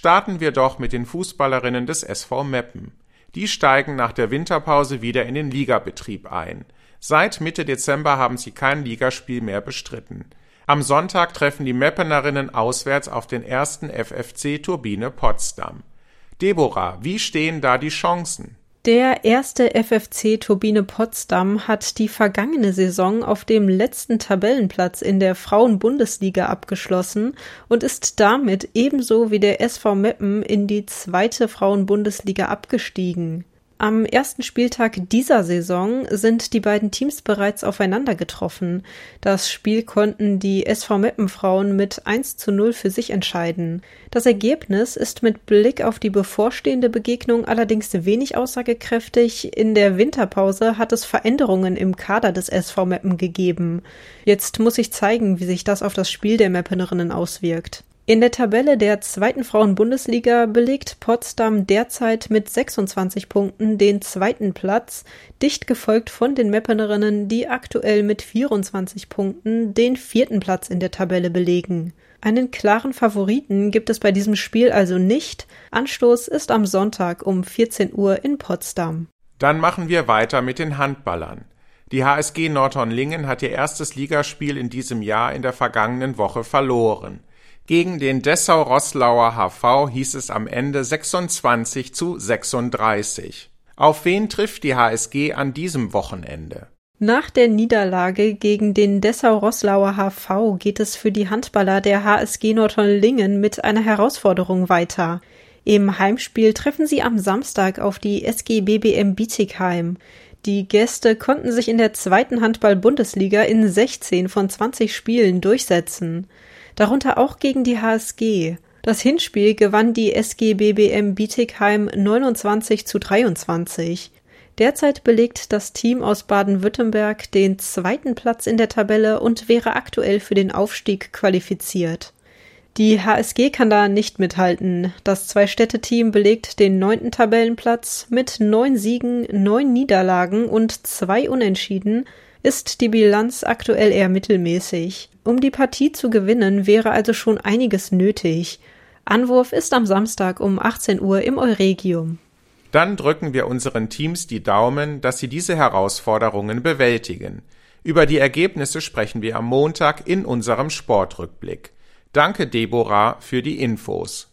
Starten wir doch mit den Fußballerinnen des SV Meppen. Die steigen nach der Winterpause wieder in den Ligabetrieb ein. Seit Mitte Dezember haben sie kein Ligaspiel mehr bestritten. Am Sonntag treffen die Meppenerinnen auswärts auf den ersten FFC Turbine Potsdam. Deborah, wie stehen da die Chancen? Der erste FFC Turbine Potsdam hat die vergangene Saison auf dem letzten Tabellenplatz in der Frauen-Bundesliga abgeschlossen und ist damit ebenso wie der SV Meppen in die zweite Frauen-Bundesliga abgestiegen. Am ersten Spieltag dieser Saison sind die beiden Teams bereits aufeinander getroffen. Das Spiel konnten die SV Meppen-Frauen mit 1:0 für sich entscheiden. Das Ergebnis ist mit Blick auf die bevorstehende Begegnung allerdings wenig aussagekräftig. In der Winterpause hat es Veränderungen im Kader des SV Meppen gegeben. Jetzt muss sich zeigen, wie sich das auf das Spiel der Meppenerinnen auswirkt. In der Tabelle der zweiten Frauen-Bundesliga belegt Potsdam derzeit mit 26 Punkten den zweiten Platz, dicht gefolgt von den Meppenerinnen, die aktuell mit 24 Punkten den vierten Platz in der Tabelle belegen. Einen klaren Favoriten gibt es bei diesem Spiel also nicht. Anstoß ist am Sonntag um 14 Uhr in Potsdam. Dann machen wir weiter mit den Handballern. Die HSG Nordhorn-Lingen hat ihr erstes Ligaspiel in diesem Jahr in der vergangenen Woche verloren. Gegen den Dessau-Roßlauer HV hieß es am Ende 26:36. Auf wen trifft die HSG an diesem Wochenende? Nach der Niederlage gegen den Dessau-Roßlauer HV geht es für die Handballer der HSG Nordhorn-Lingen mit einer Herausforderung weiter. Im Heimspiel treffen sie am Samstag auf die SG BBM Bietigheim. Die Gäste konnten sich in der zweiten Handball-Bundesliga in 16 von 20 Spielen durchsetzen. Darunter auch gegen die HSG. Das Hinspiel gewann die SG BBM Bietigheim 29:23. Derzeit belegt das Team aus Baden-Württemberg den zweiten Platz in der Tabelle und wäre aktuell für den Aufstieg qualifiziert. Die HSG kann da nicht mithalten. Das Zwei-Städte-Team belegt den 9. Tabellenplatz mit 9 Siegen, 9 Niederlagen und 2 Unentschieden, ist die Bilanz aktuell eher mittelmäßig. Um die Partie zu gewinnen, wäre also schon einiges nötig. Anwurf ist am Samstag um 18 Uhr im Euregium. Dann drücken wir unseren Teams die Daumen, dass sie diese Herausforderungen bewältigen. Über die Ergebnisse sprechen wir am Montag in unserem Sportrückblick. Danke, Deborah, für die Infos.